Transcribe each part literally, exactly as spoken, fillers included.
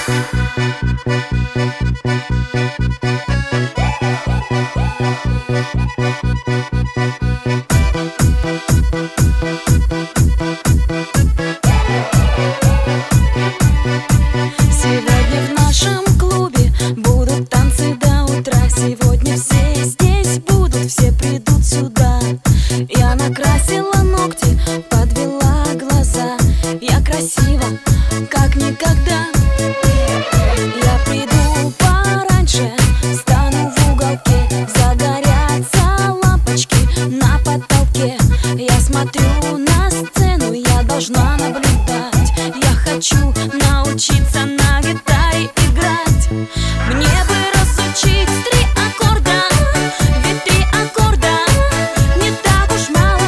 Сегодня в нашем клубе будут танцы до утра. Сегодня все здесь будут, все придут сюда. Я накрасила ногти, подвела глаза. Я красива, как никогда. Я приду пораньше, стану в уголке. Загорятся лампочки на потолке. Я смотрю на сцену, я должна наблюдать. Я хочу научиться на гитаре играть. Мне бы разучить три аккорда, ведь три аккорда не так уж мало.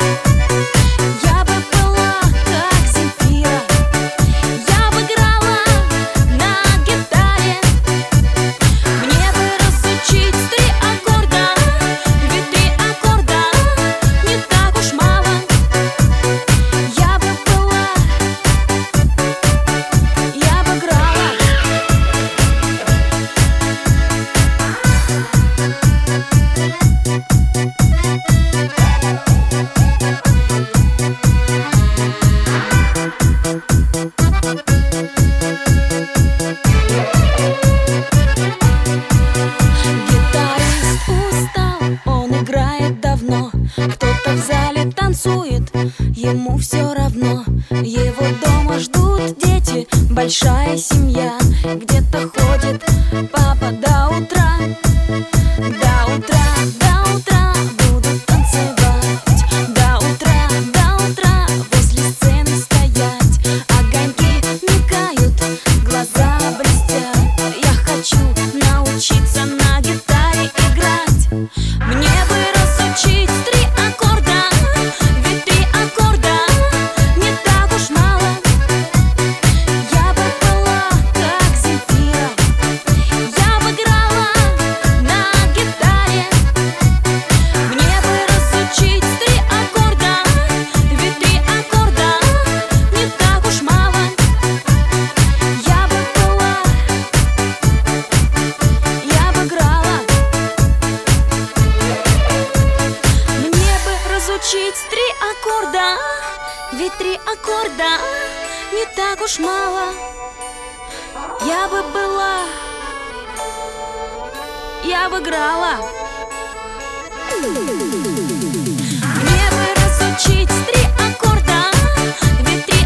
Я бы была как Земфира, я бы играла на гитаре. Мне бы разучить три аккорда, ведь три аккорда не так уж мало. Я бы была, я бы играла. Гитарист устал, он играет давно. Кто-то в зале танцует, ему все равно. Его дома ждут дети, большая семья. Где-то ходит папа до утра. До утра, до утра будут танцевать. До утра, до утра возле сцены стоять. Огоньки мигают, глаза блестят. Я хочу научиться на гитаре играть. Мне бы разучить три аккорда, ведь три аккорда не так уж мало. Я бы была как Земфира, я бы играла на гитаре. Мне бы разучить три аккорда, ведь три аккорда не так уж мало. Я бы была, я бы играла. Мне бы разучить три аккорда, ведь три аккорда не так уж мало. Я бы была, я бы играла. Мне бы разучить три аккорда, ведь три